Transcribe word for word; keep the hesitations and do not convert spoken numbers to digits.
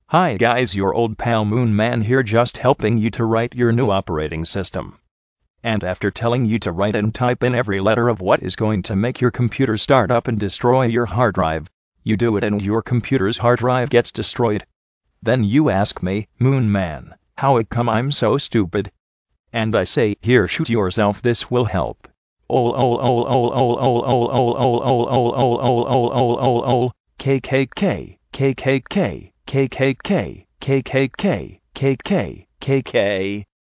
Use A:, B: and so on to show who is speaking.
A: Hi guys, your old pal Moon Man here, just helping you to write your new operating system. And after telling you to write and type in every letter of what is going to make your computer start up and destroy your hard drive, you do it and your computer's hard drive gets destroyed. Then you ask me, Moon Man, how it come I'm so stupid? And I say, here, shoot yourself, this will help. Ol ol ol ol ol ol ol ol ol ol ol ol ol ol ol ol ol K K K K K K K K K K K K K K K K